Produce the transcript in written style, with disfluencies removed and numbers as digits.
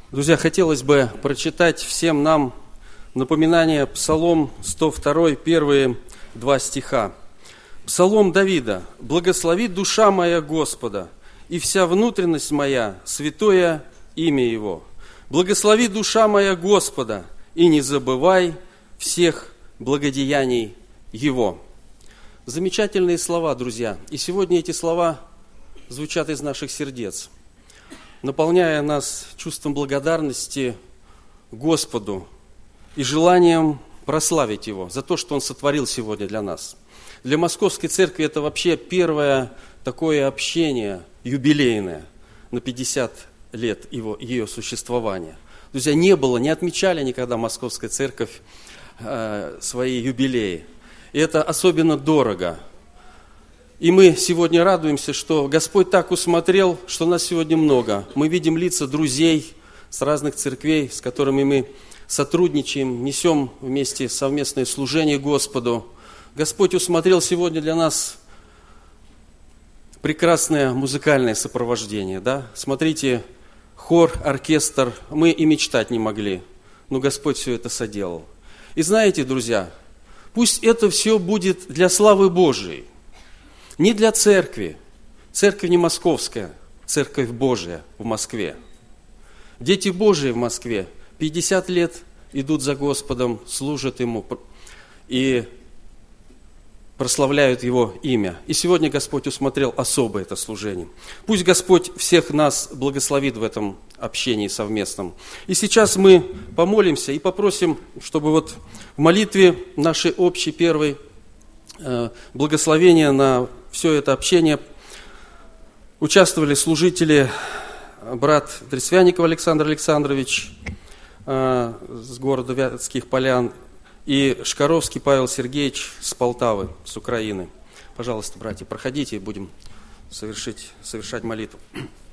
Друзья, хотелось бы прочитать всем нам напоминание Псалом 102, первые два стиха. Псалом Давида. «Благослови душа моя Господа, и вся внутренность моя, святое имя Его. Благослови душа моя Господа, и не забывай всех благодеяний Его». Замечательные слова, друзья. И сегодня эти слова звучат из наших сердец, наполняя нас чувством благодарности Господу и желанием прославить Его за то, что Он сотворил сегодня для нас. Для Московской Церкви это вообще первое такое общение юбилейное на 50 лет ее существования. Друзья, не отмечали никогда Московская Церковь свои юбилеи. И это особенно дорого. И мы сегодня радуемся, что Господь так усмотрел, что нас сегодня много. Мы видим лица друзей с разных церквей, с которыми мы сотрудничаем, несем вместе совместное служение Господу. Господь усмотрел сегодня для нас прекрасное музыкальное сопровождение. Да? Смотрите, хор, оркестр, мы и мечтать не могли, но Господь все это соделал. И знаете, друзья, пусть это все будет для славы Божией. Не для церкви. Церковь не московская, церковь Божия в Москве. Дети Божии в Москве 50 лет идут за Господом, служат Ему и прославляют Его имя. И сегодня Господь усмотрел особо это служение. Пусть Господь всех нас благословит в этом общении совместном. И сейчас мы помолимся и попросим, чтобы вот в молитве нашей общей первой благословения на все это общение участвовали служители, брат Дресвяников Александр Александрович с города Вятских Полян и Шкаровский Павел Сергеевич с Полтавы, с Украины. Пожалуйста, братья, проходите, будем совершать молитву.